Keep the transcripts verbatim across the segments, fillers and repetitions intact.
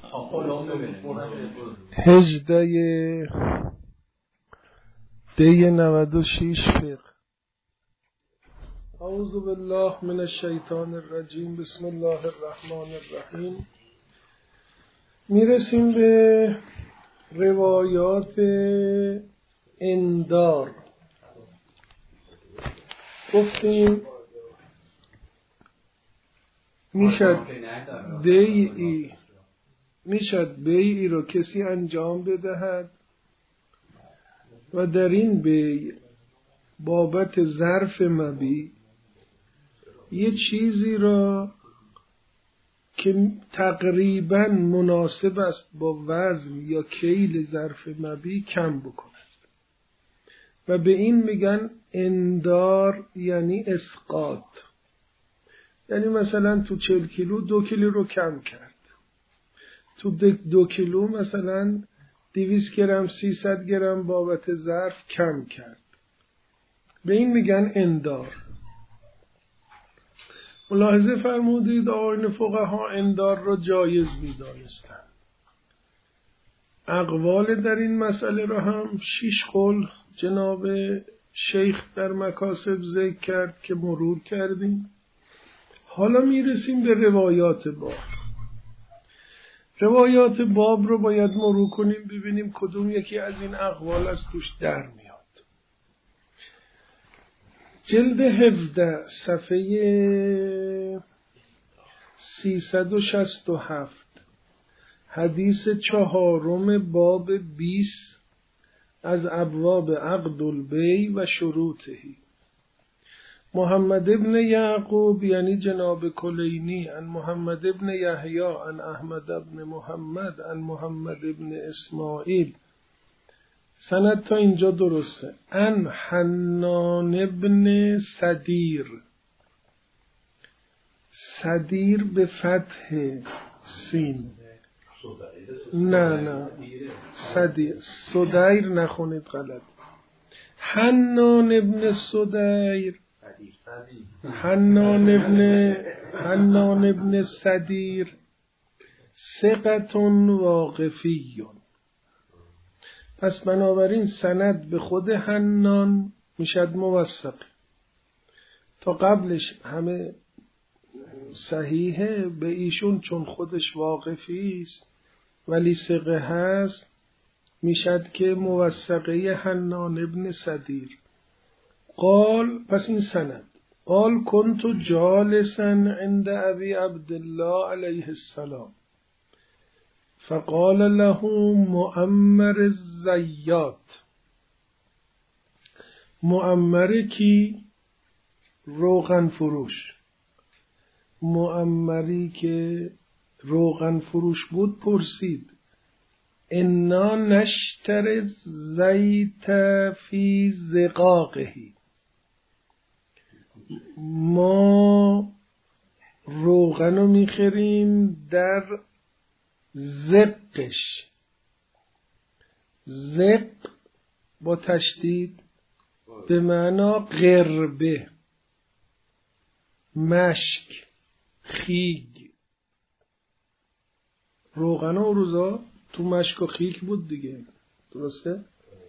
هجده دی نود و شیش فقه. اعوذ بالله من الشیطان الرجیم. بسم الله الرحمن الرحیم. میرسیم به روایات اندار. گفتیم میشد بیعی میشد بیعی رو کسی انجام بدهد و در این بیع بابت ظرف مبیع یه چیزی را که تقریبا مناسب است با وزن یا کیل ظرف مبیع کم بکند و به این میگن اندار، یعنی اسقاط. یعنی مثلا تو چهل کیلو دو کیلو رو کم کرد، تو دو کیلو مثلا دویست گرم سیصد گرم بابت ظرف کم کرد. به این میگن اندار. ملاحظه فرمودید آقایان فقها اندار را جایز می‌دانستند. اقوال در این مسئله را هم شش قول جناب شیخ در مکاسب ذکر کرد که مرور کردیم. حالا میرسیم به روایات باب. روایات باب رو باید مرور کنیم ببینیم کدوم یکی از این اقوال از توش در میاد. جلد هفده صفحه سیصد و شصت و هفت، حدیث چهارم باب بیست از ابواب عقد البیع و شروطهی. محمد ابن یعقوب یعنی جناب کلینی عن محمد ابن یحیی عن احمد ابن محمد عن محمد ابن اسماعیل. سند تا اینجا درسته. عن حنان ابن صدیر. صدیر به فتح سین، نه نه صدیر، صدیر نخونید غلط. حنان ابن صدیر، حنان ابن حنان ابن صدیر ثقة واقفیون. پس بنابراین سند به خود حنان میشد موثق. تا قبلش همه صحیحه، به ایشون چون خودش واقفی است ولی ثقه هست میشد که موثقه حنان ابن صدیر. قال، پس این سند. قال كنت جالسا عند ابي عبد الله علیه السلام فقال له مؤمر الزیات. مؤمر کی؟ روغن فروش. مؤمری که روغن فروش بود پرسید انا نشتر زیت فی زقاقه. ما روغن رو میخریم در زقش. زق با تشدید به معنا قربه، مشک، خیگ. روغن و روزا تو مشک و خیگ بود دیگه، درسته؟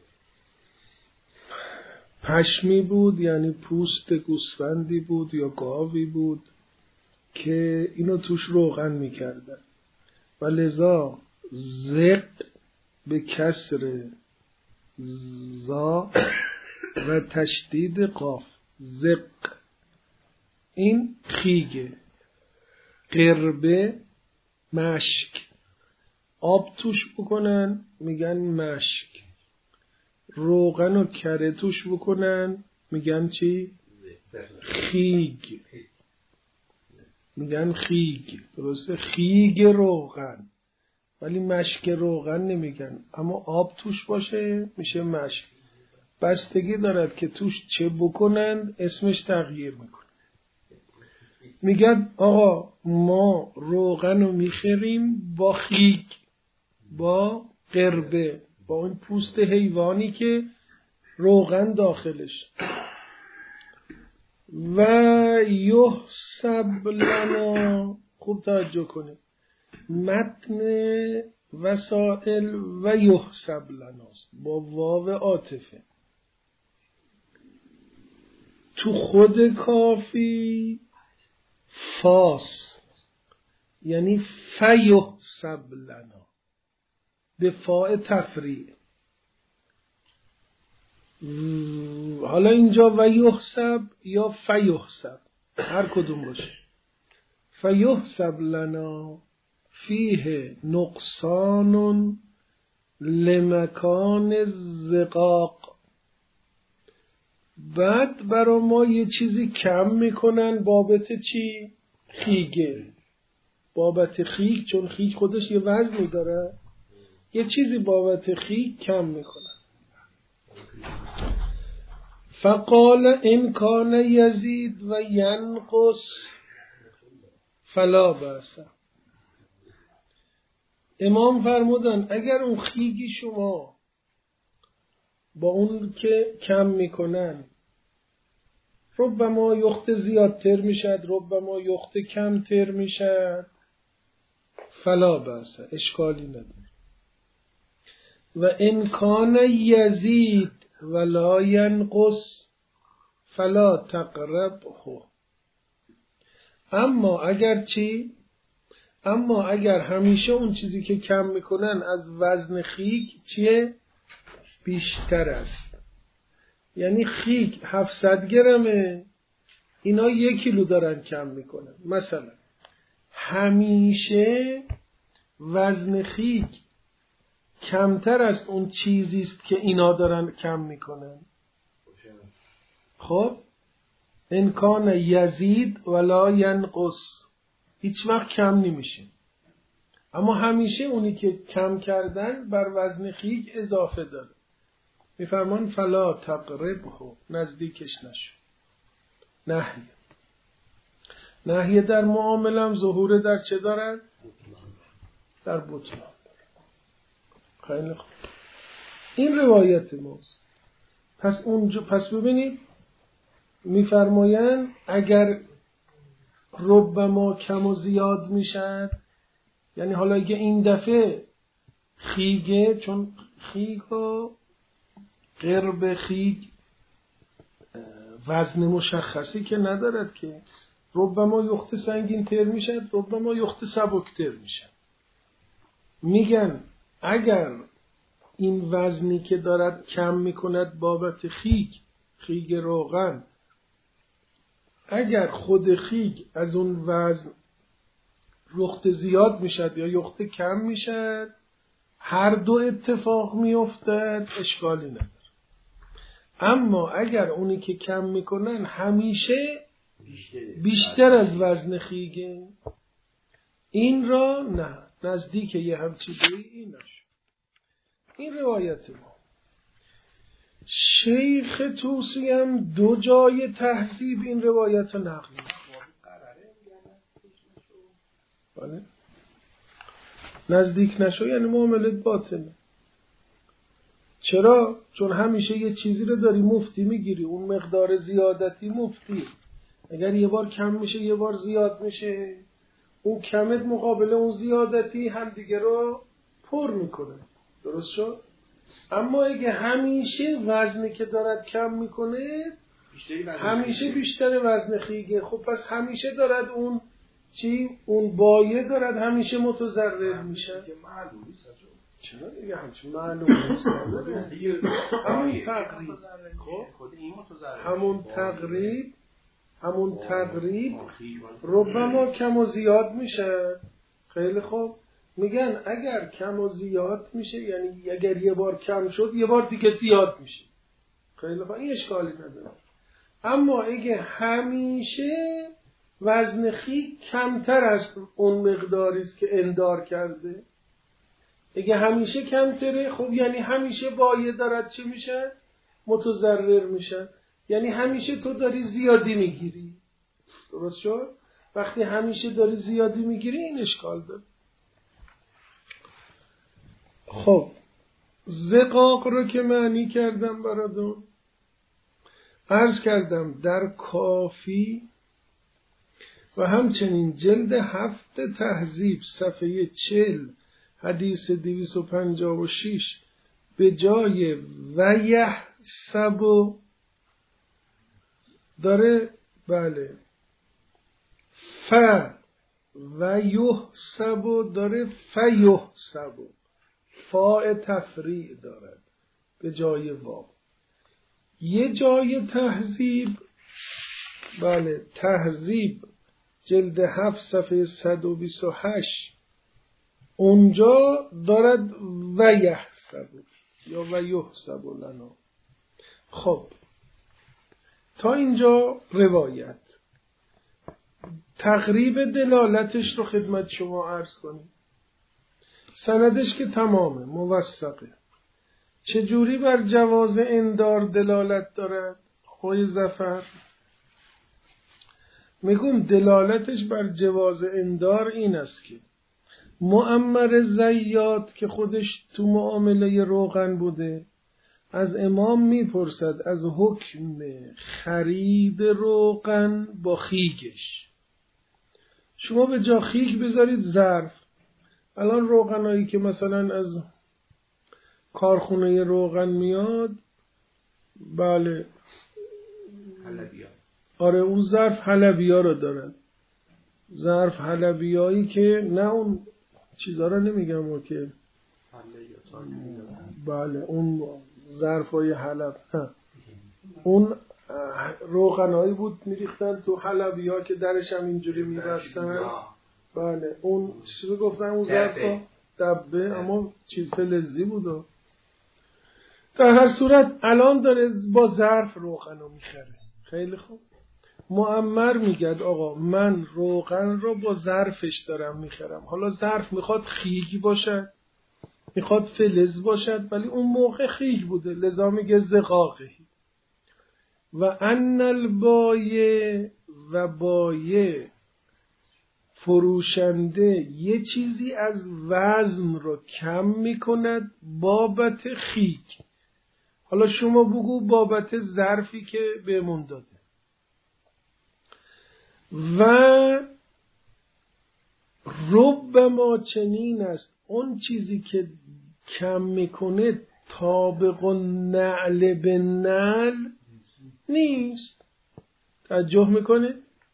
پشمی بود یعنی پوست گوسفندی بود یا گاوی بود که اینو توش روغن میکردن و لذا زق به کسر زا و تشدید قاف، زق. این خیگه. قربه مشک. آب توش بکنن میگن مشک. روغن و کره توش بکنن میگن چی؟ خیگ. میگن خیگ، درسته؟ خیگ روغن، ولی مشک روغن نمیگن. اما آب توش باشه میشه مشک. بستگی دارد که توش چه بکنن اسمش تغییر میکنه. میگن آقا ما روغن رو میخریم با خیگ، با قربه، با این پوست حیوانی که روغن داخلش. و یحسب لنا، خوب توجه کنید، متن وسائل و یحسب لناست با واو عاطفه. تو خود کافی فاس یعنی فیحسب لنا به فاء تفریع. حالا اینجا و یحسب یا فیحسب هر کدوم باشه. فیحسب لنا فیه نقصان لمکان الزقاق. بعد برای ما یه چیزی کم میکنن بابت چی؟ خیگه. بابت خیگ، چون خیگ خودش یه وزنی داره، یه چیزی بابت خیگ کم میکنن. فقال ان کان یزید و ینقص فلا بأس. امام فرمودن اگر اون خیگی شما با اون که کم میکنن ربما یخت زیادتر میشد، ربما یخت کمتر میشد، فلا بأس، اشکالی نداره. و ان کان یزید ولا ینقص فلا تقربه. اما اگر چی؟ اما اگر همیشه اون چیزی که کم میکنن از وزن خیک چیه؟ بیشتر است. یعنی خیک هفتصد گرمه، اینا یک کیلو دارن کم میکنن. مثلا همیشه وزن خیک کمتر از اون چیزی است که اینا دارن کم میکنن. خب ان کان یزید ولا ینقص، هیچ وقت کم نمیشه. اما همیشه اونی که کم کردن بر وزن خیک اضافه داره. میفرمان فلا تقربه، نزدیکش نشو. نهی. نهی در معامله هم ظهور در چه دارن؟ در بطلان. خیلی خوب. این روایت ماست. پس اونجا پس ببینید میفرمایند اگر ربما کم و زیاد میشد، یعنی حالا اگه این دفعه خیگه، چون خیگ و قرب خیگ وزن مشخصی که ندارد که، ربما یخت سنگین تر میشد، ربما یخت سبک تر میشد. میگن اگر این وزنی که دارد کم میکند بابت خیگ، خیگ روغن، اگر خود خیگ از اون وزن یخت زیاد میشد یا یخت کم میشد، هر دو اتفاق میافتد، اشکالی نداره. اما اگر اونی که کم میکنن همیشه بیشتر از وزن خیگه، این را نه، نزدیک یه همچی دوی این نشد. این روایت ما. شیخ توسی هم دو جای تهذیب این روایت رو نقل میکنه. نزدیک نشو یعنی معاملت باطنه. چرا؟ چون همیشه یه چیزی رو داری مفتی میگیری، اون مقدار زیادتی مفتی. اگر یه بار کم میشه یه بار زیاد میشه، اون کمت مقابل اون زیادتی هم دیگه رو پر میکنه. درست شد؟ اما اگه همیشه وزنی که دارد کم میکنه همیشه بیشتر وزن خیگه، خب پس همیشه دارد اون چی؟ اون بایه دارد همیشه متضرر میشه. چرا دیگه همچین معلوم نیست. همون تقریب همون تقریب همون تقریب ربما کم و زیاد میشه. خیلی خوب. میگن اگر کم و زیاد میشه، یعنی اگر یه بار کم شد یه بار دیگه زیاد میشه. خیلی خوب، این اشکالی نداره. اما اگه همیشه وزن خیک کمتر از اون مقداری است که اندار کرده، اگه همیشه کمتره، خب یعنی همیشه بایه دارد چه میشه؟ متضرر میشه. یعنی همیشه تو داری زیادی میگیری. درست شد؟ وقتی همیشه داری زیادی میگیری این اشکال داره. خب زقاق رو که معنی کردم براتون، عرض کردم در کافی و همچنین جلد هفت تهذیب صفحه چل حدیث دویست و پنجاه و شش به جای ویحسب داره بله ف و یحسب داره فیحسب، فاء تفریع دارد به جای واو. یه جای تهذیب بله تهذیب جلد هفت صفحه صد و بیست و هشت اونجا دارد و یحسب یا و یحسب لنا. خب تا اینجا روایت. تقریب دلالتش رو خدمت شما عرض کنیم. سندش که تمامه موثقه. چجوری بر جواز اندار دلالت دارد؟ خوی ظفر میگم دلالتش بر جواز اندار این است که معمر زیاد که خودش تو معامله روغن بوده از امام میپرسد از حکم خرید روغن با خیگش. شما به جا خیگ بذارید ظرف. الان روغنایی که مثلا از کارخونه روغن میاد بله حلبیا. آره اون ظرف حلبیا رو دارن. ظرف حلبیایی که نه اون چیزا رو نمیگم و که بله اون ظرفای حلب ها. اون روغنایی بود میریختن تو حلبیا که درش هم اینجوری میبستن. بله اون چیزی گفتن اون ظرفا دبه اما چیز فلزی بود. در هر صورت الان داره با ظرف روغنو میخره. خیلی خوب. معمر میگد آقا من روغن رو با ظرفش دارم میخرم. حالا ظرف میخواد خیگی باشد میخواد فلز باشد ولی اون موقع خیگ بوده لذا میگه زقاقی. و ان البایع و بایع فروشنده یه چیزی از وزن رو کم میکند بابت خیگ. حالا شما بگو بابت ظرفی که بهمون داده. و ربما چنین است اون چیزی که کم میکنه طابق نعل به نعل نیست. توجه میکنه؟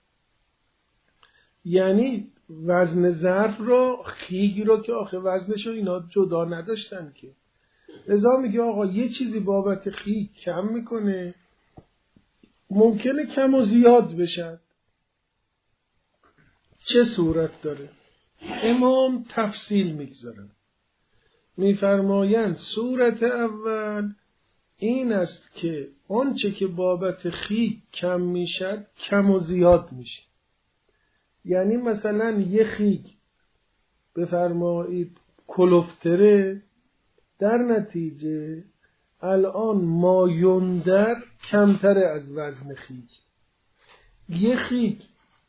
یعنی وزن ظرف رو خیگی رو که آخه وزنشو اینا جدا نداشتن که لذا میگه آقا یه چیزی بابت خیگ کم میکنه ممکنه کم و زیاد بشد. چه صورت داره؟ امام تفصیل میگذارن میفرمایند صورت اول این است که آنچه که بابت خیگ کم میشد کم و زیاد میشه. یعنی مثلا یه خیگ بفرمایید کلوفتره در نتیجه الان مایندر کمتره از وزن خیگ. یه خیگ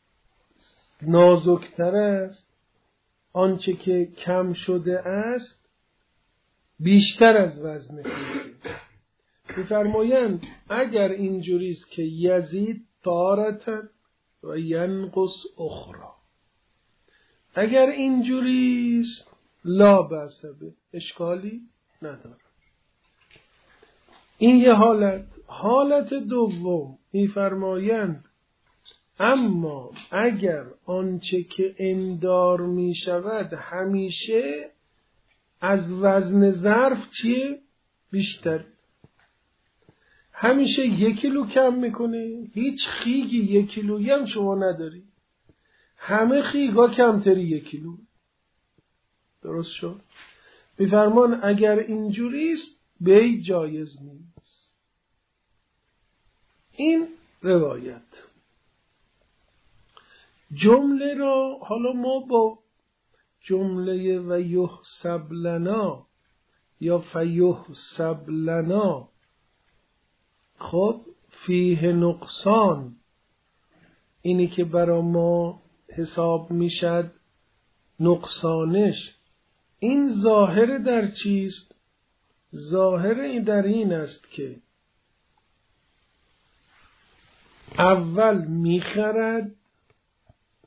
نازکتر است آنچه که کم شده است بیشتر از وزن خیگ. می‌فرمایند اگر اینجوریست که یزید طارتن و ینقص اخرى، اگر اینجوریست لا بأس به اشکالی نداره. این یه حالت. حالت دوم می‌فرمایند اما اگر آنچه که اندار می شود همیشه از وزن ظرف چیه؟ بیشتر. همیشه یک کیلو کم میکنه. هیچ خیگی یک کیلویی هم شما نداری. همه خیگا کمتری یک کیلو. درست شد؟ میفرمان اگر اینجوریست بی جایز نیست. این روایت. جمله را حالا ما با جمله و یحسب لنا یا فیحسب لنا خود فیه نقصان اینی که برا ما حساب میشد نقصانش، این ظاهر در چیست؟ ظاهر در این است که اول میخرد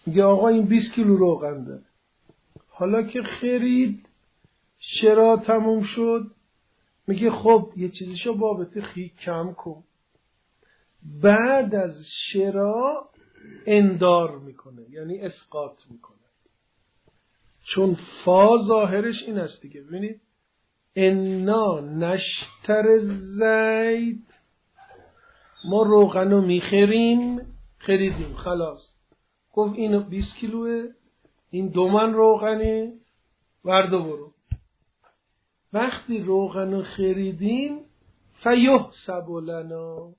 میگه آقا این بیست کیلو روغن داره. حالا که خرید شرا تموم شد، میگه خب یه چیزیشو بابت خی کم کن. بعد از شرا اندار میکنه، یعنی اسقاط میکنه، چون فا ظاهرش این است دیگه. ببینید انا نشتر زید، ما روغن رو میخریم، خریدیم خلاص، گفت این بیست کیلوه، این دو من روغنه، وردو برو. وقتی روغن رو خریدیم فیحسب لنا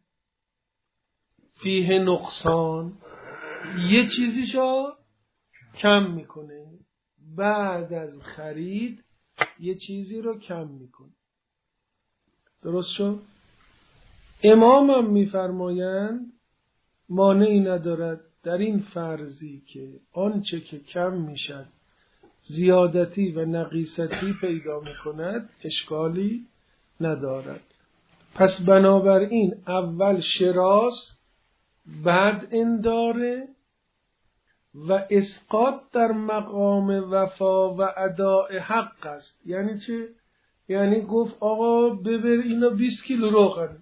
فیه نقصان، یه چیزیشو کم میکنه. بعد از خرید یه چیزی رو کم میکنه. درست شد؟ امامم میفرمایند مانعی ندارد در این فرضی که آنچه که کم میشد زیادتی و نقیصتی پیدا میکند اشکالی ندارد. پس بنابراین اول شراست، بعد انداره و اسقاط در مقام وفا و اداء حق است. یعنی چه؟ یعنی گفت آقا ببر اینا بیست کیلو روغن،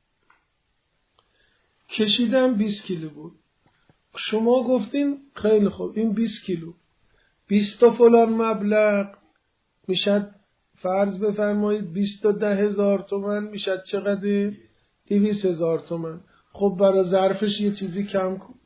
کشیدم بیست کیلو بود، شما گفتین خیلی خوب این بیست کیلو، بیست تا فلان مبلغ میشد، فرض بفرمایید بیست و ده هزار تومن میشد چقدر؟ دویست هزار تومن. خب برای ظرفش یه چیزی کم کن.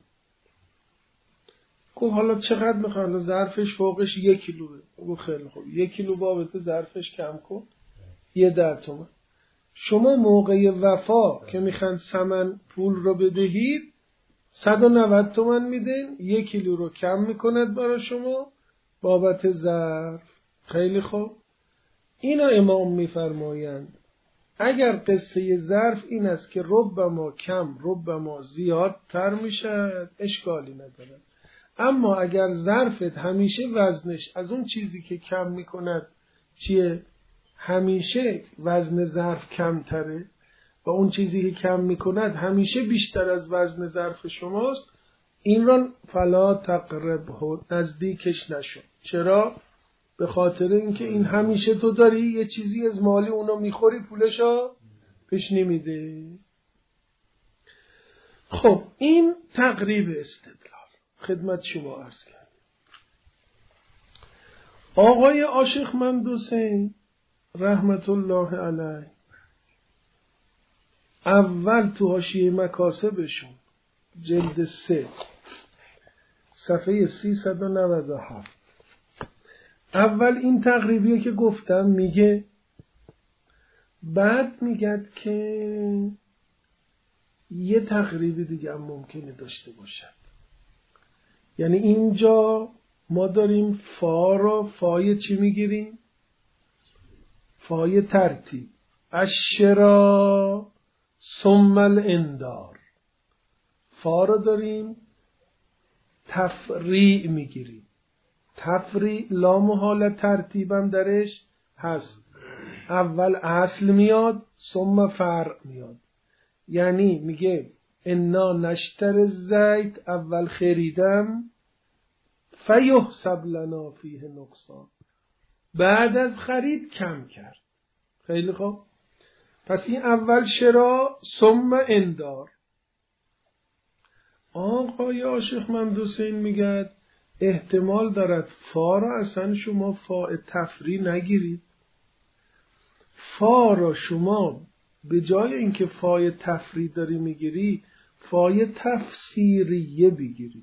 گفت حالا چقدر میخواد؟ حالا ظرفش فوقش یک کیلوه. گفت خیلی خوب یک کیلو بابت ظرفش کم کن، یه ده تومن. شما موقع وفا که میخوان ثمن پول رو بدهید صد و نود تومن میدین، یک کیلو رو کم میکند برای شما بابت ظرف. خیلی خوب. اینا امام میفرمایند اگر قصه ظرف این است که ربما کم ربما زیاد تر میشد اشکالی نداره. اما اگر ظرفت همیشه وزنش از اون چیزی که کم میکند چیه؟ همیشه وزن ظرف کمتره و اون چیزی که کم میکند همیشه بیشتر از وزن ظرف شماست، این را فلا تقربه، نزدیکش نشو. چرا؟ به خاطر اینکه این همیشه تو داری یه چیزی از مالی اونو میخوری، پولشو پیش نمیده. خب این تقریب استدلال خدمت شما عرض کرد. آقای عاشقمند حسین رحمت الله علیه اول تو حاشیه مکاسبشون جلد سه صفحه سیصد و نود و هفت اول این تقریبیه که گفتم میگه، بعد میگه که یه تقریبی دیگه هم ممکنه داشته باشد. یعنی اینجا ما داریم فا رو، فای چی میگیریم؟ فای ترتیب، الشرا ثم الاندار. فا رو داریم تفریع میگیریم. تفریع لا محاله ترتیبم درش هست، اول اصل میاد ثم فرع میاد. یعنی میگه انا نشتر زید، اول خریدم، فیحسب لنا فیه نقصان، بعد از خرید کم کرد. خیلی خوب. پس این اول شرا ثم اندار. آقای عاشقمند حسین میگه احتمال دارد فا را اصلا شما فا تفریع نگیرید، فا را شما به جای اینکه فای تفریع داری میگیری فای تفسیریه بگیری.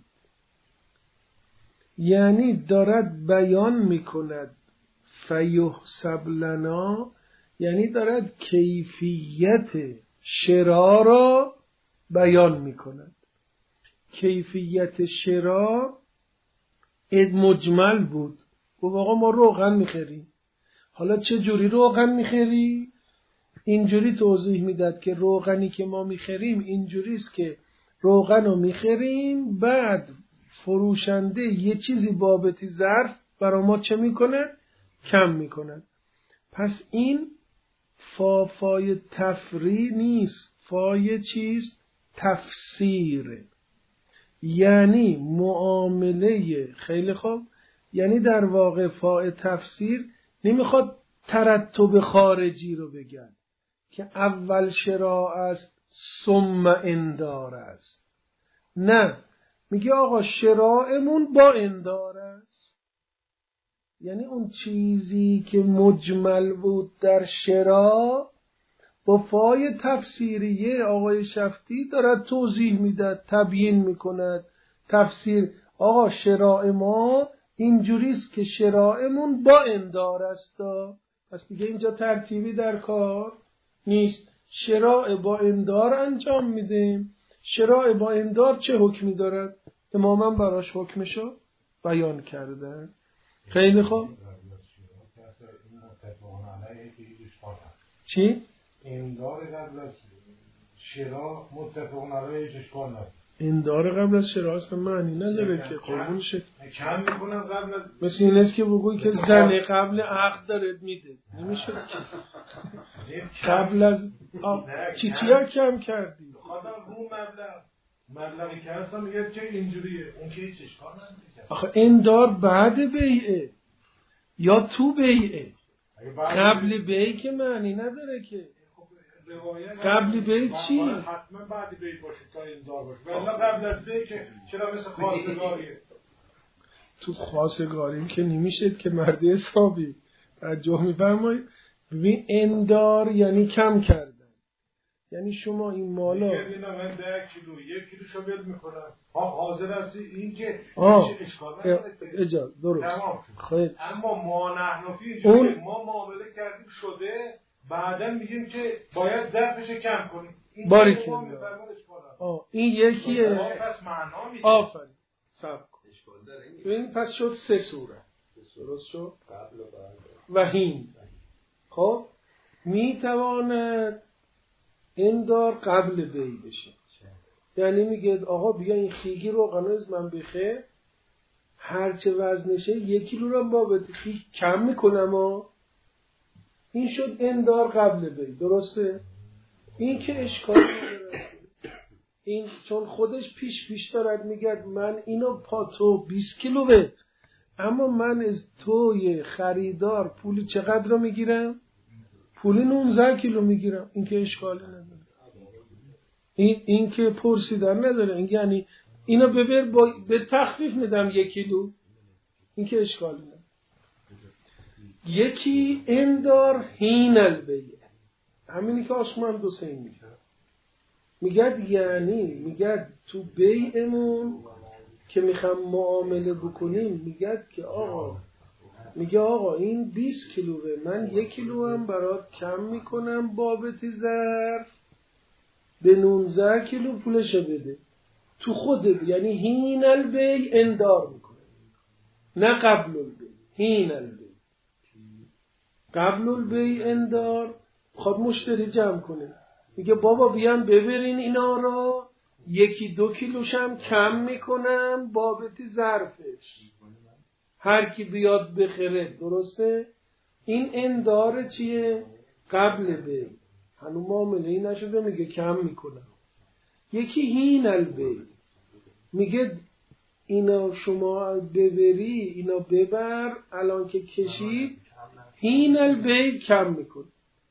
یعنی دارد بیان میکند فیحسب لنا، یعنی دارد کیفیت شرا را بیان میکند. کیفیت شرا مجمل بود. گفت آقا ما روغن میخریم، حالا چه جوری روغن میخری؟ اینجوری توضیح میداد که روغنی که ما میخریم اینجوریست که روغن رو میخریم، بعد فروشنده یه چیزی بابتی ظرف برای ما چه میکنه؟ کم میکنه. پس این فا فای تفریع نیست، فای چیز؟ تفسیره. یعنی معامله. خیلی خوب، یعنی در واقع فاعل تفسیر نمیخواد ترتب خارجی رو بگن که اول شراء است ثم اندار است. نه، میگه آقا شراءمون با اندار است. یعنی اون چیزی که مجمل بود در شراء با فای تفسیریه آقای شفتی دارد توضیح میداد، تبیین میکند. تفسیر آقا شراء ما اینجوریست که شراءمون با اندار است. پس میگه اینجا ترتیبی در کار نیست، شراء با اندار انجام میدیم. شراء با اندار چه حکمی دارد؟ اماما براش حکمشو بیان کردن. خیلی خوب. چی؟ اندار قبل از شراء متفقون علیهش اشکال نداره. اندار قبل از شراء اصلا معنی نداره که قربون شد. کم میکنم قبل از مثل این است که بگوی که زن قبل عقد داره میده، نمیشه قبل از چی چیا کم کردی؟ خاطر رو مبلغ مبلغی که هستم میگه که اینجوریه، اون که هیچ اشکال نداره. آخه اندار بعد بیعه یا تو بیعه، قبل بیع که معنی نداره که. قبل بیع چی؟ حتما بعد بیع باشه تا اندار باشه، ولی قبل از بیع که چرا مثل خواستگاریه؟ تو خواستگاری که نمیشه که مرد حسابی توجه می‌فرمایید. ببین اندار یعنی کم کردن، یعنی شما این مالا میگه اینا من ده کیلو یک کیلو شو بل میکنم، ها حاضر هستی این که اشکال نداره. اجازه درست. خیلی. اما ما نحنفی اینجوری ما معامله کردیم شده، بعدا میگیم که باید ظرفش کم کنیم. این باری که آه این یکیه. پس معنا میده. آفرین. صبر کن. ببین پس شد سه صورت. درست شد؟ قبل و بعد. و هین. خب میتواند اندار قبل بی بشه. یعنی میگه آقا بیا این خیگی رو قنوز من بخیر، هرچه وزنشه یک کیلو رو بابت خیگ کم میکنم ها. این شد اندار قبل بی. درسته؟ این که اشکال نداره. این چون خودش پیش پیش دارد میگه من اینو پا تو بیست کیلو به، اما من از توی خریدار پولی چقدر رو میگیرم؟ پولی نوزده کیلو میگیرم. این که اشکالی نداره. این, این که پرسیدن نداره. این یعنی اینو ببر با به تخفیف میدم یک کیلو. این که اشکالی نداره. یکی اندار هین البیع، همینی که آشمان دو سین میگه. میگه یعنی میگه تو بیعمون که میخوام معامله بکنیم، میگه که آقا میگه آقا این بیست کیلوه، من یک کیلو هم برات کم میکنم بابت ظرف، به نوزده کیلو پولشو بده. تو خود یعنی هین البیع اندار میکنه، نه قبل البیع. هین البیع قبل البیع اندار. خود مشتری جمع کنه، میگه بابا بیان ببرین اینا رو، یکی دو کیلوشم کم میکنم بابت ظرفش، هر کی بیاد بخره. درسته؟ این اندار چیه؟ قبل بیع. هنو معامله ای نشده، میگه کم میکنم. یکی هین البیع، میگه اینا شما ببری، اینا ببر، الان که کشید هین البیع کم میکنه.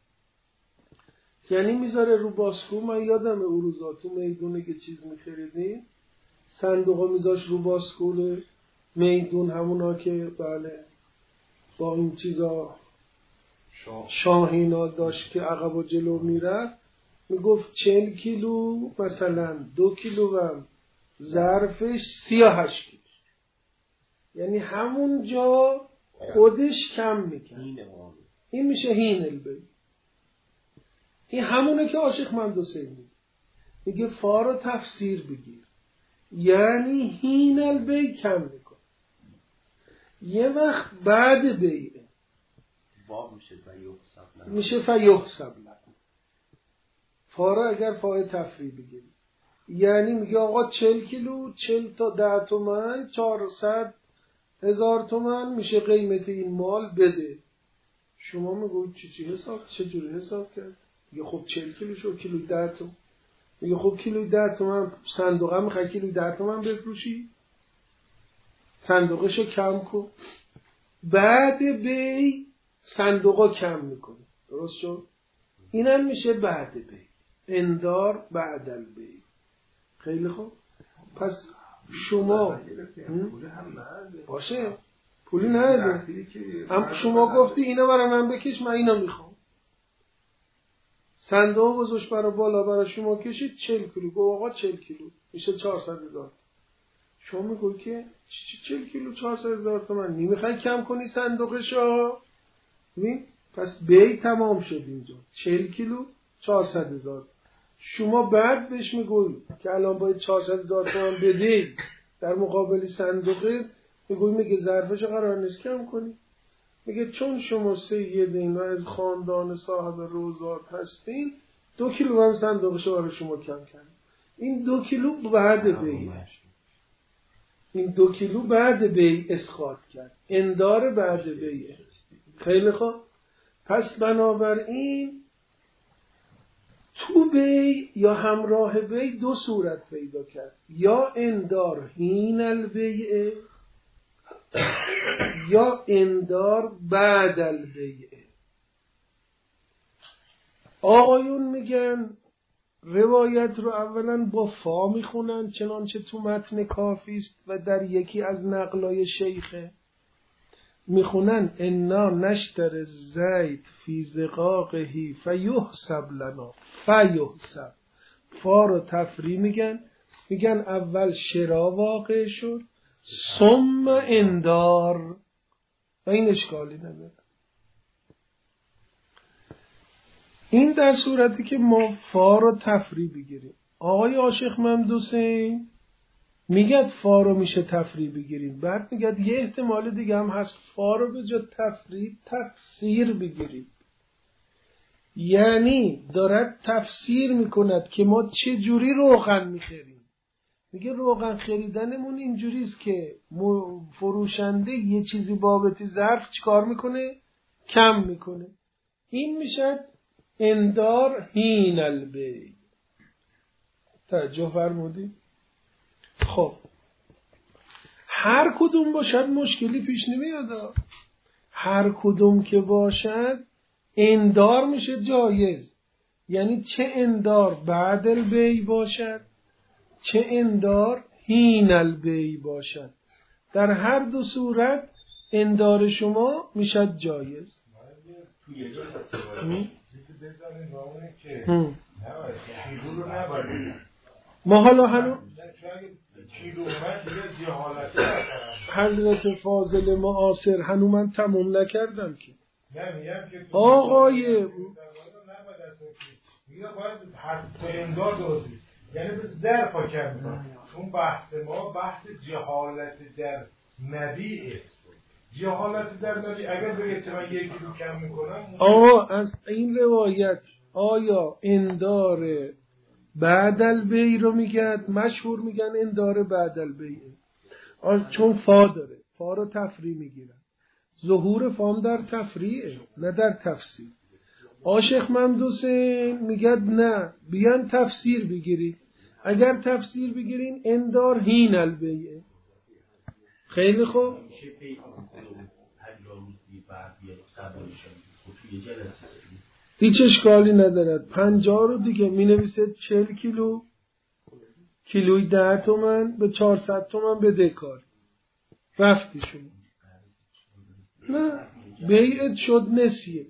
یعنی میذاره رو باسکو. من یادم اون روزا تو میدونه که چیز میخریدیم، صندوقا میذاش رو باسکو میدون، همونا که بله با این چیزا شاهینا داشت که عقب و جلو میرفت، میگفت چهل کیلو مثلا دو کیلو هم ظرفش سی و هشت کیلو. یعنی همون جا خودش کم میکن. این میشه هین البیع. این همونه که عاشق مندوسه میگه. میگه فارو تفسیر بگیر، یعنی هین البیع کم میکن. یه وقت بعد بیعه میشه فیحسب لکم. فارو اگر فای تفریع بگیری، یعنی میگه آقا چل کیلو چل تا ده تومن چهارصد هزار تومن میشه قیمت این مال، بده. شما میگوید چی چی حساب چه جوری حساب کرد؟ میگه خب چل کیلو شو کیلو ده تومن. میگه خب کیلوی ده تومن صندوقه میخوای کیلوی ده تومن بفروشی، صندوقشو کم کن، بعد بی صندوقا کم میکنی. درست شد؟ اینم میشه بعد بی، اندار بعد البی. خیلی خوب. پس شما باشه پولی نده، هم شما گفتی اینو برای من بکش، من اینو میخوام، صندوق گذاشت برای بالا برای شما کشید چهل کیلو، گو آقا چهل کیلو میشه چهارصد هزار. شما میگوی که چهل کیلو چهارصد هزار تومن نمیخوای کم کنی صندوقشو؟ ببین پس بی تمام شد اینجا، چهل کیلو چهارصد هزار. شما بعد بهش میگوی که الان باید چهارصد هزار تومن بدی در مقابل صندوقه، میگوی میگه ظرفش قرار نیست کم کنی. میگه چون شما سیدین و از خاندان صاحب روزات هستین، دو کیلو هم صندوقشو برای شما کم کرد. این دو کیلو بعد بی، این دو کیلو بعد بی اسقاط کرد، اندار بعد بیه. خیلی خوب. پس بنابراین تو بی یا همراه بی دو صورت پیدا کرد، یا اندار هین البیعه یا اندار بعد البیعه. آقایون میگن روایت رو اولا با فا میخونن چنانچه تو متن کافی است و در یکی از نقلای شیخه میخونن انا نشتر زید فی زقاقهی فیحسب لنا فیحسب. فا رو تفریع میگن، میگن اول شرا واقع شد ثم اندار و این اشکالی نداره. این در صورتی که ما فا رو تفریع بگیریم. آقای عاشق ممدوحی میگه فا رو میشه تفریع بگیریم، بعد میگه یه احتمال دیگه هم هست فا رو به جا تفریع تفسیر بگیریم، یعنی دارد تفسیر میکند که ما چه جوری روغن میخریم. میگه روغن خریدنمون اینجوریست که فروشنده یه چیزی بابت ظرف چیکار میکنه؟ کم میکنه. این میشه اندار هین البی. توجه فرمودی؟ خب هر کدوم باشد مشکلی پیش نمیاد، هر کدوم که باشد اندار میشه جایز، یعنی چه اندار بعد البی باشد چه اندار هین البی باشد، در هر دو صورت اندار شما میشه جایز. ما حالا هنو حضرت فاضل معاصر هنو من تموم نکردم که آقای یعنی به ظرفا کردن، چون بحث ما بحث جهالت در نبیه. جهالت در نبی اگر بگه من یک کیلو کم میکنم. آقا از این روایت آیا اندار بعد البی رو میگن؟ مشهور میگن اندار بعد البی، چون فا داره، فا رو تفریع میگیرن. ظهور فام در تفریعه نه در تفسیر. عاشق ممدوحی میگه نه، بیان تفسیر بگیرید. اگر تفسیر بگیرین اندار هین البیعه. خیلی خوب. هیچ اشکالی ندارد. پنجاه رو دیگه می نویسه چهل کیلو، کیلوی ده تومن به چهارصد تومن بده کار رفتی شما. نه بیعت شد نسیه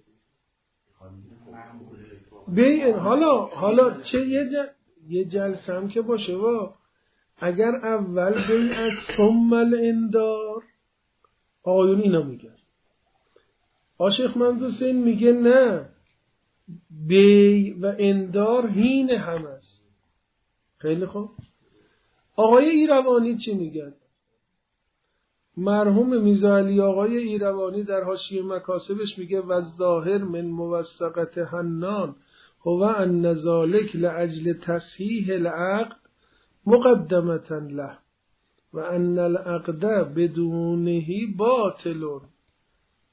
بیعت. حالا حالا چه یه, جل... یه جلسه هم که باشه با اگر اول بیعت ثم الاندار، آقایون اینا میگن. عاشق ممدوحی میگه نه، بی و اندار هین هم است. خیلی خوب. آقای ایروانی چی میگن؟ مرحوم میرزا علی آقای ایروانی در حاشیه مکاسبش میگه و الظاهر من موثقت حنان هو ان ذلک لاجل تصحیح العقد مقدمه له و ان العقد بدونه باطل.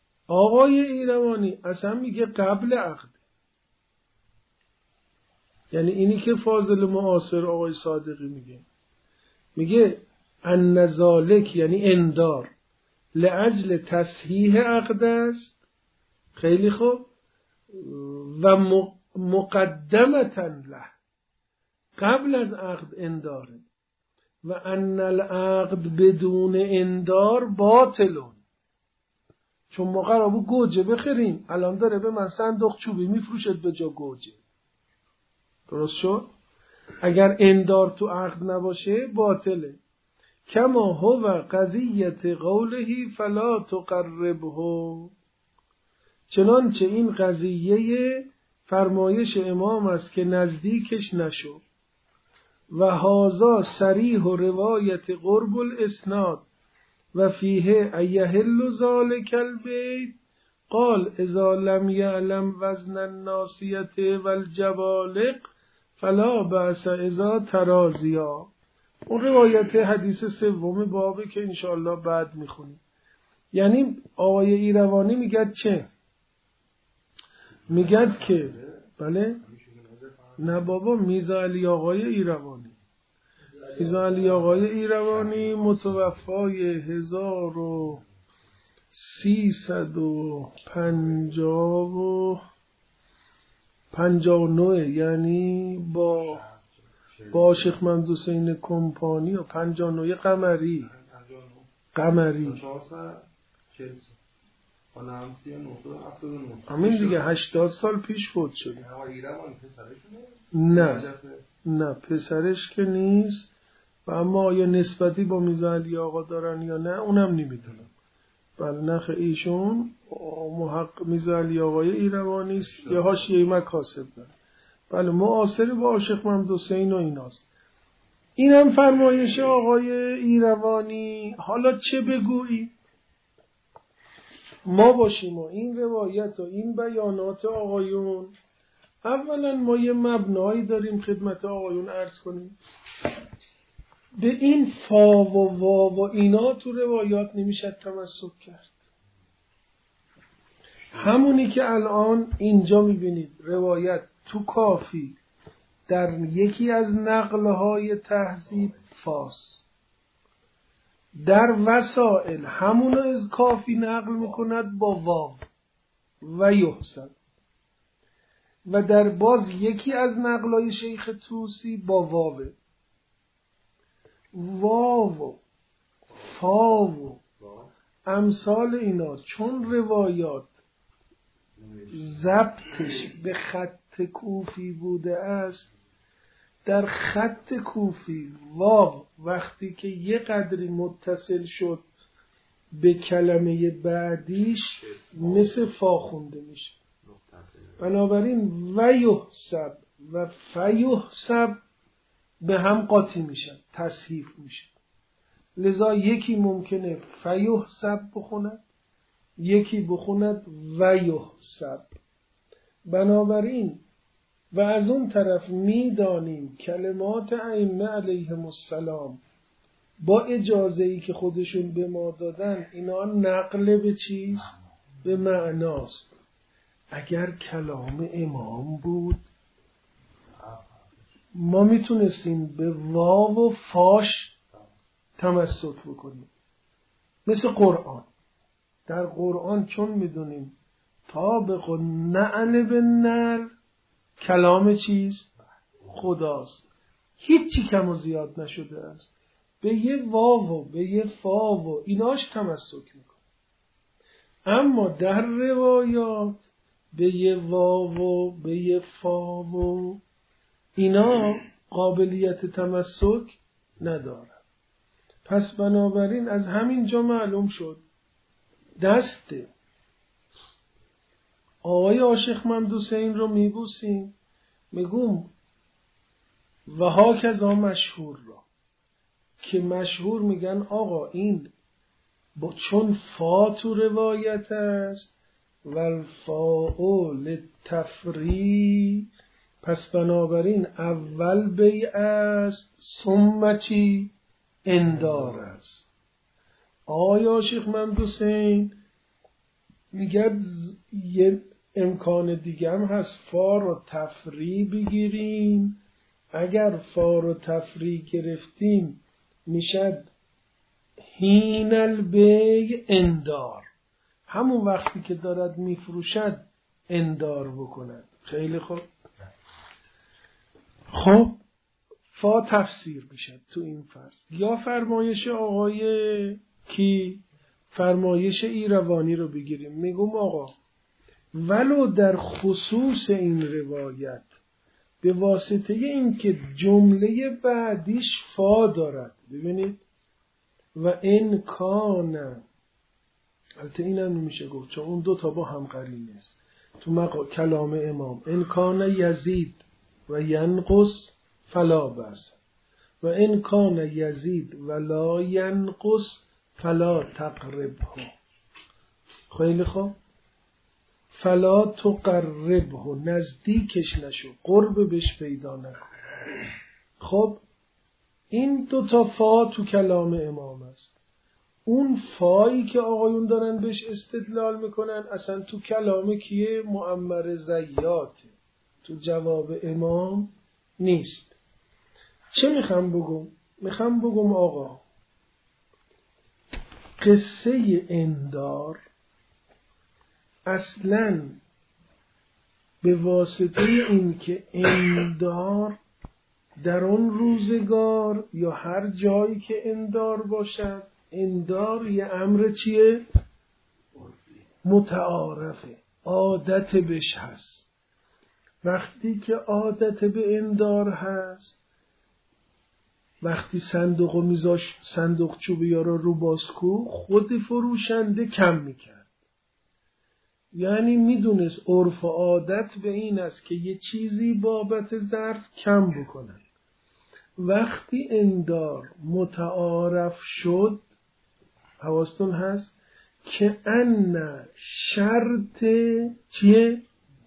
آقای ایروانی اصلا میگه قبل عقد، یعنی اینی که فاضل معاصر آقای صادقی میگه، میگه ان ذالک یعنی اندار لأجل تصحیح عقد است، خیلی خوب، و مقدمتا له، قبل از عقد انداره، و ان العقد بدون اندار باطلون، چون ما قرار بود گوجه بخریم، الان داره به من صندوق چوبی میفروشد به جا گوجه. درست شد؟ اگر اندار تو عقد نباشه باطله. کما هو قضیت قوله فلا تقربه، چنانچه این قضیه فرمایش امام است که نزدیکش نشو. و هذا صریح و روایت قرب الاسناد و فیه ایهل ذالک البیت قال اذا لم یعلم وزن الناسیت والجوالق فلا بأس اذا ترازیا. اون روایت حدیث سوم بابه که انشاءالله بعد میخونیم. یعنی آقای ایروانی میگد چه؟ میگد که بله؟ نه بابا، میرزا علی آقای ایروانی. میرزا علی آقای ایروانی متوفای هزار و سیصد و پنجاه و پنجاه و نه، یعنی با با شیخ محمد حسین کمپانی و پنجاه و نه قمری قمری همین دیگه هشتاد سال پیش فوت شده. نه نه پسرش که نیست، و اما آیا نسبتی با میرزا علی آقا دارن یا نه اونم نمیدونم. بله نخ ایشون محقق میرزا علی آقای ایروانی است، یه حاشیه مکاسب داره. بله معاصر با شیخ محمد حسین و ایناست. این هم فرمایش آقای ایروانی. حالا چه بگویی؟ ما باشیم و این روایت و این بیانات آقایون، اولا ما یه مبنایی داریم خدمت آقایون عرض کنیم. به این فا و وا و اینا تو روایات نمیشه تمسک کرد. همونی که الان اینجا میبینید روایت تو کافی در یکی از نقلهای تهذیب فاس، در وسائل همونو از کافی نقل میکند با واو و یحسن، و در باز یکی از نقلهای شیخ توسی با واو. واو فاو امثال اینا چون روایات ضبطش به خط کوفی بوده است، در خط کوفی واو وقتی که یه قدری متصل شد به کلمه بعدیش مثل فا خونده میشه. بنابراین و یحسب و فیحسب به هم قاطی میشن، تصحیف میشه. لذا یکی ممکنه فیحسب بخوند، یکی بخوند و یحسب. بنابراین و از اون طرف میدانیم کلمات ائمه علیهم السلام با اجازه‌ای که خودشون به ما دادن اینا نقل به چیست؟ به معناست. اگر کلام امام بود ما میتونستیم به واو و فاش تمسک بکنیم، مثل قرآن. در قرآن چون میدونیم طابق و نعل به نعل کلام چیست؟ خداست، هیچی کم و زیاد نشده است. به یه واو و به یه فا و ایناش تمسک میکنه. اما در روایات به یه واو و به یه فا و اینا قابلیت تمسک ندارن. پس بنابراین از همین جا معلوم شد دست آقای عاشق محمد حسین رو میبوسیم، میگم و ها کذا مشهور را که مشهور میگن آقا این با چون فا تو روایت است و الفاء للتفریع، پس بنابراین اول بیع است ثم چی؟ اندار است. آقای عاشق محمد حسین میگه یه امکان دیگه هم هست، فا رو تفریع بگیریم. اگر فا رو تفریع گرفتیم میشد حین البیع اندار، همون وقتی که دارد میفروشد اندار بکند. خیلی خوب. خب فا تفسیر میشد تو این فصل. یا فرمایش آقای کی؟ فرمایش ایروانی رو بگیریم. میگم آقا ولو در خصوص این روایت به واسطه این که جمله بعدیش فا دارد، ببینید و ان کان، البته این هم نمیشه گفت چون اون دو تا با هم قرینه است تو مقا... کلام امام، ان کان یزید و ینقص فلا بس و ان کان یزید ولا ینقص فلا تقربه. خیلی خوب. فلا تقربه، نزدیکش نشو، قرب بهش پیدا نکن. خب این دو تا فا تو کلام امام است. اون فایی که آقایون دارن بهش استدلال میکنن اصلا تو کلام کیه؟ معمر زیاته، تو جواب امام نیست. چه میخوام بگم؟ میخوام بگم آقا قصه اندار اصلاً به واسطه این که اندار در اون روزگار یا هر جایی که اندار باشد، اندار یه امر چیه؟ متعارفه، عادت بش هست. وقتی که عادت به اندار هست، وقتی صندوق میذاش صندوق چوبی یا رو باسکو، خود فروشنده کم میکرد. یعنی میدونست عرف و عادت به این است که یه چیزی بابت ظرف کم بکنن. وقتی اندار متعارف شد، حواستون هست که ان شرط چیه؟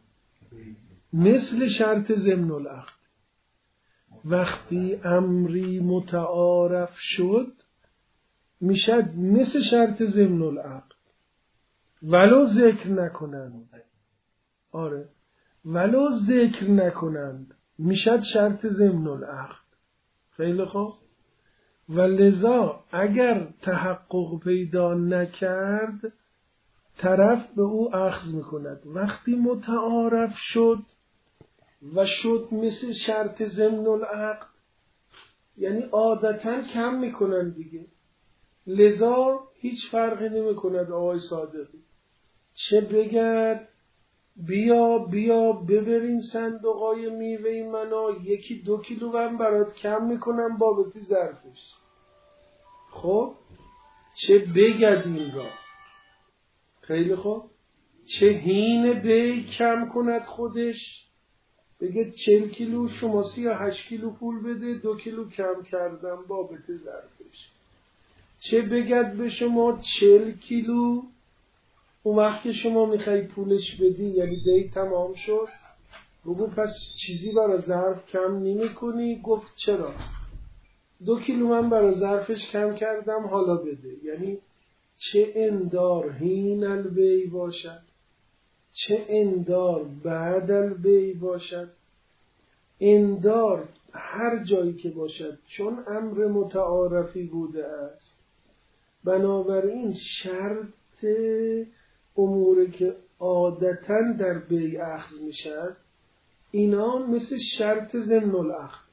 مثل شرط ضمن العقد. وقتی امری متعارف شد میشد مثل شرط ضمن العقد ولو ذکر نکنند. آره ولو ذکر نکنند میشد شرط ضمن العقد. خیلی خوب. و لذا اگر تحقق پیدا نکرد طرف به او اخذ میکند. وقتی متعارف شد و شد مثل شرط ضمن العقد یعنی عادتا کم میکنن دیگه، لذا هیچ فرقی نمیکند آقای صادقی چه بگرد بیا بیا ببرین صندوقای میوه منو یکی دو کیلو هم برات کم میکنم بابتی ظرفش. خب چه بگرد این را. خیلی خوب. چه هین بی کم کند خودش بگه چل کیلو شما سی یا هشت کیلو پول بده دو کیلو کم کردم بابت ظرفش. چه بگد به شما چل کیلو، اون وقت که شما میخوای پولش بدی یعنی دی تمام شد، بگو پس چیزی برای ظرف کم نمی کنی؟ گفت چرا؟ دو کیلو من برای ظرفش کم کردم حالا بده. یعنی چه اندار حین البیع باشد چه اندار بعد البیع باشد، اندار هر جایی که باشد چون امر متعارفی بوده است، بنابراین شرط اموری که عادتاً در بیع اخذ میشد اینا مثل شرط ضمن العقد.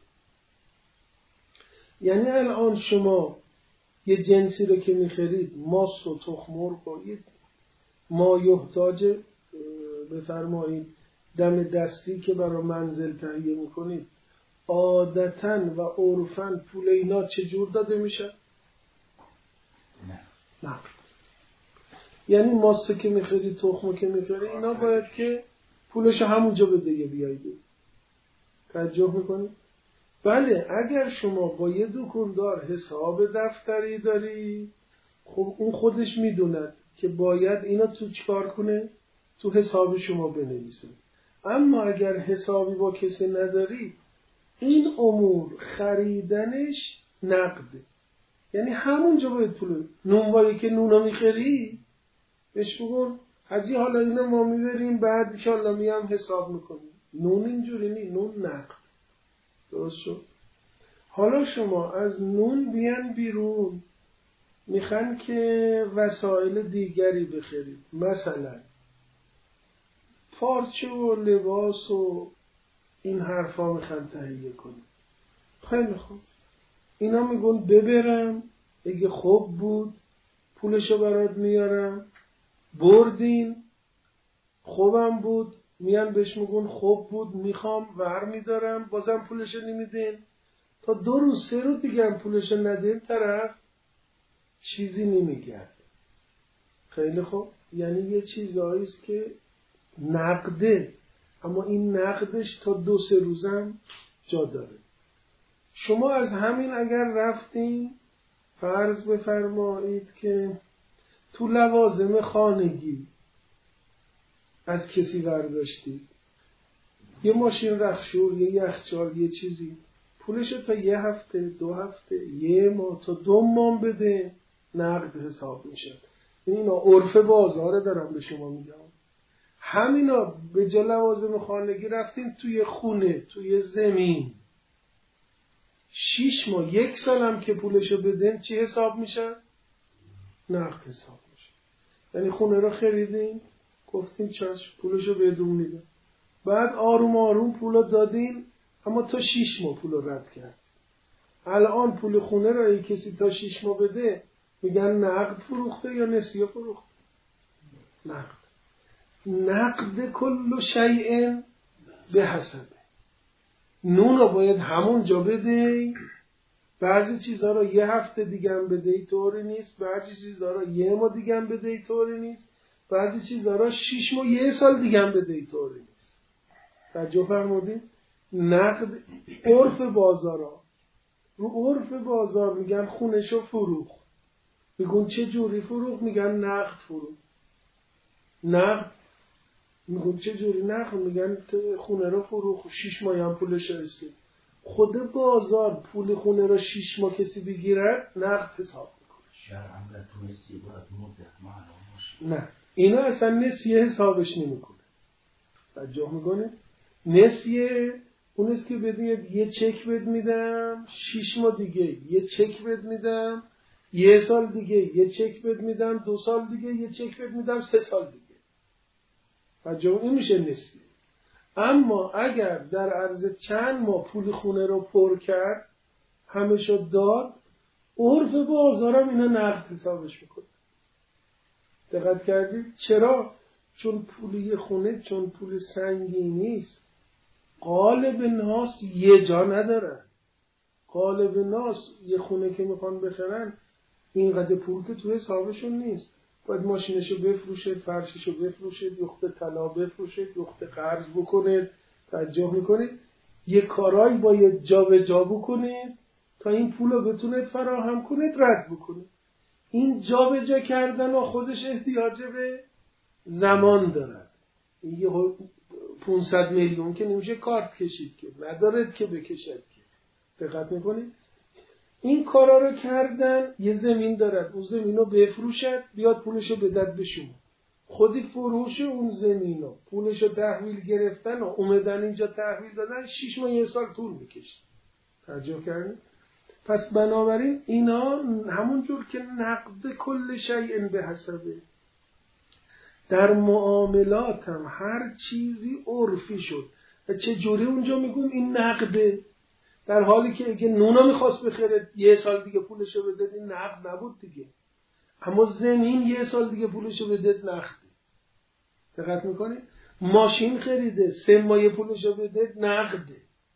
یعنی الان شما یه جنسی رو که میخرید، ماست و تخم مرغ و ما یحتاج بفرمایید دم دستی که برای منزل تهیه میکنید، عادتاً و عرفاً پول اینا چجور داده میشه؟ نه نه یعنی ماست که میخرید تخم که میخرید اینا باید که پولش همونجا به دیگه بیایید. توجه میکنید؟ بله اگر شما با یه دکاندار حساب دفتری داری، خب اون خودش میدوند که باید اینا تو چیکار کنه؟ تو حساب شما بنویسه. اما اگر حسابی با کسی نداری، این امور خریدنش نقده، یعنی همونجا باید پول. نونوایی که نونا میخری بهش بگون حاجی حالا اینو ما میبریم بعد انشالله میام حساب میکنیم. نون اینجوری نی، نون نقد. درست شد؟ حالا شما از نون بیان بیرون میخوان که وسایل دیگری بخرید، مثلا پارچه و لباس و این حرفا میخوان تهیه کنید. خیلی خوب، اینا میگن ببرم، اگه خوب بود پولشو برات میارم، بردین خوبم بود میان بهش میگن خوب بود میخوام ور میدارم، بازم پولشو نمیدین، تا دو روز سه روز دیگه هم پولشو ندین، طرف چیزی نمیگرد. خیلی خوب، یعنی یه چیزایی است که نقده، اما این نقدش تا دو سه روزم جا داره. شما از همین اگر رفتین فرض بفرمایید که تو لوازم خانگی از کسی برداشتید، یه ماشین رخشور، یه یخچال، یه چیزی، پولشو تا یه هفته، دو هفته، یه ماه، تا دو ماه بده، نقد حساب میشه. اینا عرف بازاره دارم به شما میگم. همینا به جا لوازم خانگی رفتیم توی خونه، توی زمین، شیش ماه، یک سال هم که پولشو بدین چی حساب میشه؟ نقد حساب میشه. یعنی خونه رو خریدین، گفتین چشم پولشو بدون میده، بعد آروم آروم پولو دادین، اما تا شیش ماه پولو رد کرد. الان پول خونه رو ای کسی تا شیش ماه بده میگن نقد فروخته یا نسیه فروخته؟ نقد. نقد کل شیء به حسبه. نون رو باید همون جا بده، بعضی چیزها رو یه هفته دیگه هم بده، طوری نیست. بعضی چیزها رو یه ماه دیگه هم بده، طوری نیست. بعضی چیزها رو شش ماه یه سال دیگه هم بده، طوری نیست. توجه فرمودین؟ نقد عرف بازارا. رو عرف بازار میگن خونشو فروخ. میگن چه جوری فروخ؟ میگن نقد فروخ. نقد میگن چه جوری نقد؟ میگن خونه رو فروخ، شش ماه هم پولش رسید. خود بازار پول خونه رو شش ماه کسی بگیره نقد حساب میکنه. شرعاً تو نسیه باید مدت معلوم باشه. نه، اینا اصلا نسیه حسابش نمیکنه. توجه میکنه؟ نسیه اون است که بدید یه چک بد میدم، شش ماه دیگه یه چک بد میدم، یه سال دیگه یه چک بد میدم، دو سال دیگه یه چک بد میدم، سه سال دیگه. توجه، این میشه نسیه. اما اگر در عرض چند ماه پول خونه رو پر کرد، همه شد داد، عرف بازارم اینا نقد حسابش میکنه. دقت کردید؟ چرا؟ چون پولی خونه چون پول سنگین نیست، قالب ناس یه جا نداره. قالب ناس یه خونه که میخوان بخرن اینقدر پول که تو حسابشون نیست. باید ماشینشو بفروشه، فرششو بفروشه، یخت طلا بفروشه، یخت قرض بکنه. توجه میکنید؟ یه کارایی باید جا به جا بکنید تا این پولو بتونید فراهم کنید، رد بکنید. این جا به جا کردن و خودش احتیاج به زمان دارد. یه پانصد میلیون که نمیشه کارت کشید که، ندارد که بکشد که. دقت میکنید؟ این کارا رو کردن، یه زمین دارد، اون زمین رو بفروشد، بیاد پولشو بدد به شما. خودی فروش اون زمین رو پولشو تحویل گرفتن و اومدن اینجا تحویل دادن شش ماه یه سال طول میکشه. توجه کردید؟ پس بنابراین اینا همون جور که نقد کل شیء به حسبه، در معاملات هم هر چیزی عرفی شد. و چه جوری اونجا میگم این نقده، در حالی که اگه نونا میخواست بخره یه سال دیگه پولشو بدید، این نقد نبود دیگه. اما زمین یه سال دیگه پولشو بدید، نقده. دقت میکنید؟ ماشین خریده سه ماه پولشو بدید، نقده،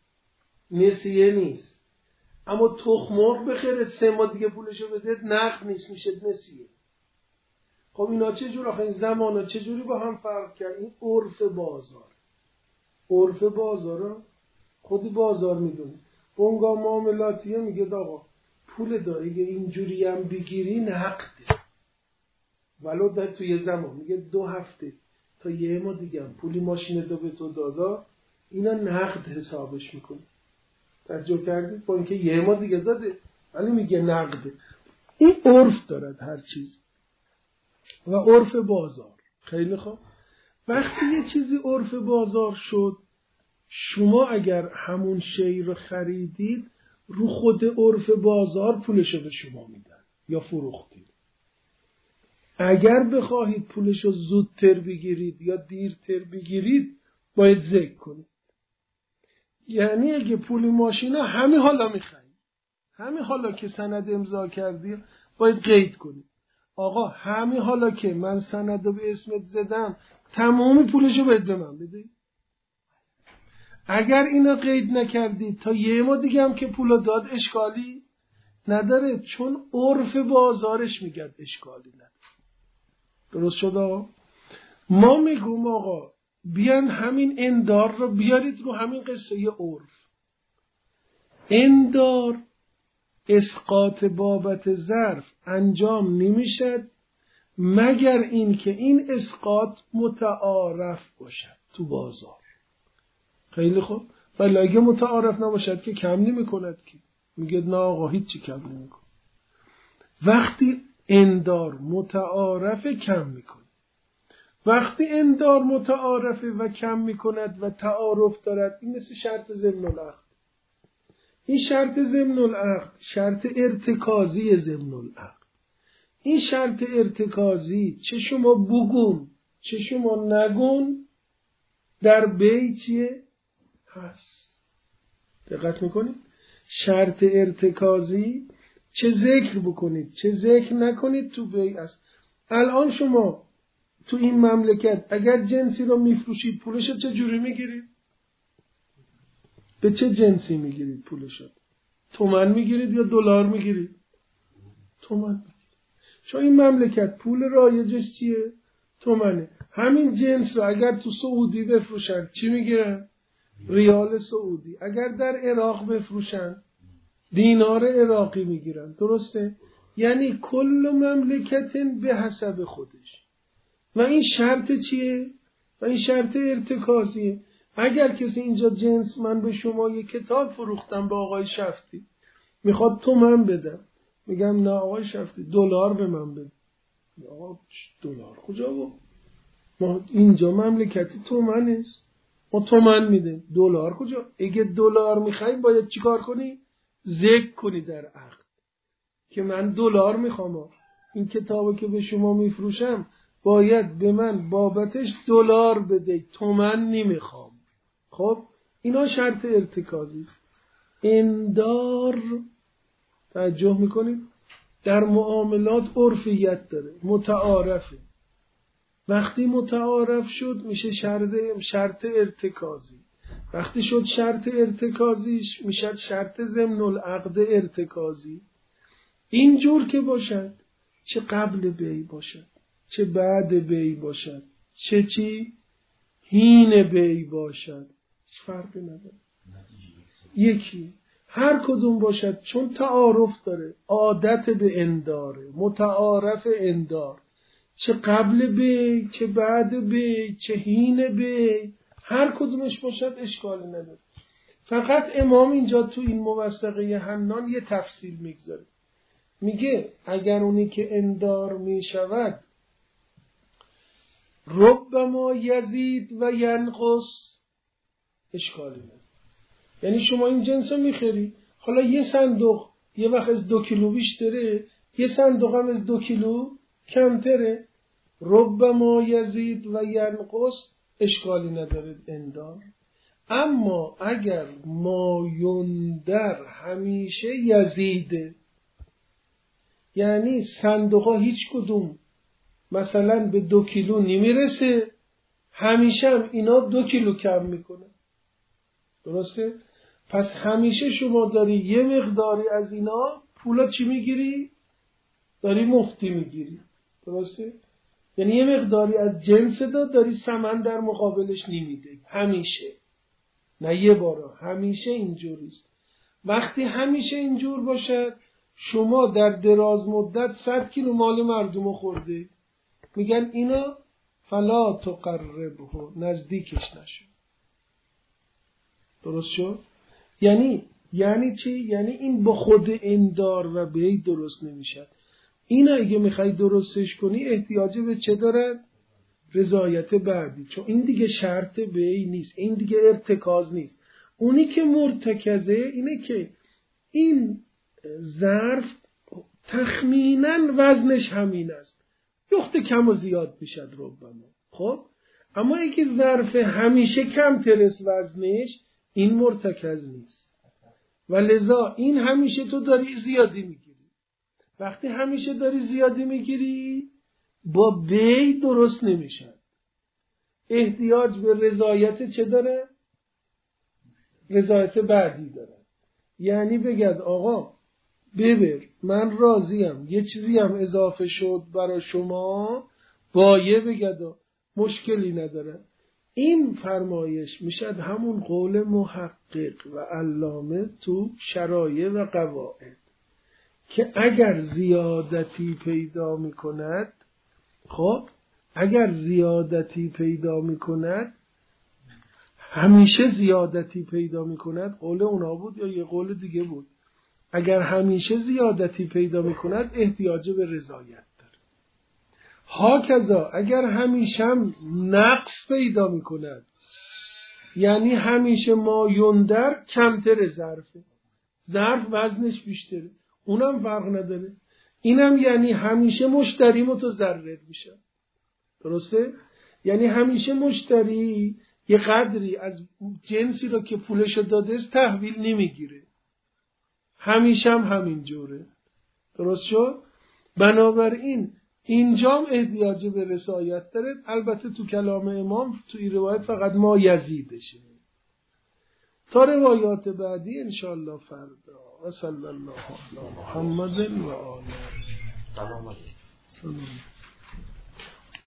نسیه نیست. اما تخم مرغ بخرید سه ماه دیگه پولشو بدید، نقد نیست، میشه نسیه. خب اینا چه جور آخه این زمانا چه جوری با هم فرق کرد؟ این عرف بازار. عرف بازار خودی بازار میدونه. بونگا معاملاتیه میگه آقا پول داری که اینجوری هم بگیری نقده، ولو در توی زمان میگه دو هفته تا یه ماه دیگه هم پولی ماشین دو به تو دادا، اینا نقد حسابش میکنه. توجه کردید؟ با اینکه یه ماه دیگه داده ولی میگه نقده. این عرف دارد هر چیز و عرف بازار. خیلی خوب. وقتی یه چیزی عرف بازار شد، شما اگر همون شی رو خریدید رو خود عرف بازار پولشو به شما میدن یا فروختید. اگر بخواهید پولشو زودتر بگیرید یا دیرتر بگیرید باید ذکر کنید. یعنی اگه پول ماشینا همین حالا میخواید، همین حالا که سند امضا کردی باید قید کنید. آقا همین حالا که من سند رو به اسمت زدم تمامی پولشو باید به من بدید. اگر اینا قید نکردید تا یه ما دیگه هم که پولو داد اشکالی نداره، چون عرف بازارش میگه اشکالی نداره. درست شد؟ ما میگم آقا بیان همین اندار رو بیارید رو همین قصه ی عرف. اندار اسقاط بابت ظرف انجام نمیشد مگر این که این اسقاط متعارف باشد تو بازار. خیلی خوب. ولی اگه متعارف نباشد که کم نمی کند که میگه نه آقا هیچی کم نمی کند. وقتی اندار متعارف کم میکنه، وقتی اندار متعارفه و کم میکند و تعارف دارد، این مثل شرط ضمن العقد. این شرط ضمن العقد شرط ارتکازی ضمن العقد. این شرط ارتکازی چه شما بگون چه شما نگون در بی چیه؟ هست. دقت میکنید؟ شرط ارتکازی چه ذکر بکنید چه ذکر نکنید تو بی هست. الان شما تو این مملکت اگر جنسی رو میفروشید پولش چه جوری میگیرید؟ به چه جنسی میگیرید پولش؟ تومن میگیرید یا دلار میگیرید؟ تومن میگیرید. چون این مملکت پول رایجش چیه؟ تومنه. همین جنس رو اگر تو سعودی بفروشن چی میگیرن؟ ریال سعودی. اگر در عراق بفروشن دینار عراقی میگیرن. درسته؟ یعنی کل مملکت به حسب خودش. و این شرط چیه؟ و این شرط ارتکازیه. اگر کسی اینجا جنس، من به شما یک کتاب فروختم به آقای شفتی، میخواد تومن بدم، میگم نه آقای شفتی دلار به من بده. آقا دلار کجا بود؟ ما اینجا مملکتی تومن است، ما تومن میدیم. دلار کجا؟ اگه دلار میخوای باید چیکار کنی؟ ذکر کنی در عقد که من دلار میخوام، این کتابو که به شما میفروشم باید به من بابتش دلار بده، تومن نمیخوام. خب اینا شرط ارتکازی است. اندار توجه میکنید در معاملات عرفیت داره، متعارفه. وقتی متعارف شد میشه شرط شرط ارتکازی. وقتی شد شرط ارتکازیش میشه شرط ضمن العقد ارتکازی. اینجور که باشد، چه قبل بی باشد چه بعد بی باشد، چه چی هین بی باشد، فرقی نداره، یکی هر کدوم باشد، چون تعارف داره، عادت به انداره، متعارف اندار، چه قبل بی چه بعد بی چه هین بی، هر کدومش باشد اشکالی نداره. فقط امام اینجا تو این موثقه حنان یه تفصیل میگذاره، میگه اگر اونی که اندار میشود ربما یزید و ینقص اشکالی نداره. یعنی شما این جنس رو میخری، حالا یه صندوق یه وقت از دو کیلو بیشتره، یه صندوق هم از دو کیلو کمتره، ربما یزید و ینقص اشکالی نداره اندار. اما اگر ما یندر همیشه یزیده، یعنی صندوق ها هیچ کدوم مثلا به دو کیلو نمیرسه، همیشه هم اینا دو کیلو کم میکنه. درسته؟ پس همیشه شما داری یه مقداری از اینا پولا چی میگیری؟ داری مفتی میگیری. درسته؟ یعنی یه مقداری از جنس داد داری ثمن در مقابلش نمیده. همیشه، نه یه بارا، همیشه اینجوریست. وقتی همیشه اینجور باشد، شما در دراز مدت صد کیلو مال مردم خورده، میگن اینا فلا تقربه، نزدیکش نشو. درست شد؟ یعنی یعنی چی؟ یعنی این با خود اندار و بی درست نمیشد. اینا اگه میخوای درستش کنی احتیاج به چه دارد؟ رضایت بعدی، چون این دیگه شرط بی نیست، این دیگه ارتکاز نیست. اونی که مرتکزه اینه که این ظرف تخمیناً وزنش همین است، یخت کم و زیاد میشد ربما. خب اما اگه ظرف همیشه کم ترس وزنش، این مرتکز نیست و لذا این همیشه تو داری زیادی میگیری. وقتی همیشه داری زیادی میگیری با بی درست نمیشن. احتیاج به رضایت چه داره؟ رضایت بعدی داره. یعنی بگد آقا ببر من راضیم، یه چیزی هم اضافه شد برای شما بایه بگد مشکلی نداره. این فرمایش میشد همون قول محقق و علامه تو شرایع و قواعد که اگر زیادتی پیدا میکند، خب اگر زیادتی پیدا میکند همیشه زیادتی پیدا میکند، قول اونا بود یا یه قول دیگه بود؟ اگر همیشه زیادتی پیدا میکند احتیاج به رضایت داره. هاکذا اگر همیشه هم نقص پیدا میکند، یعنی همیشه ما یندر کمتر ظرفه، ظرف وزنش بیشتره، اونم فرق نداره. اینم یعنی همیشه مشتری متضرر میشه. درسته؟ یعنی همیشه مشتری یه قدری از جنسی رو که پولشو داده است تحویل نمیگیره، همیشه هم همین جوره. درست شد؟ بنابراین اینجام احتیاج به رضایت داره. البته تو کلام امام تو این روایت فقط ما یزیدشه. تا روایات بعدی انشاءالله فردا. و صلی الله علی محمد و آله. سلام علیکم.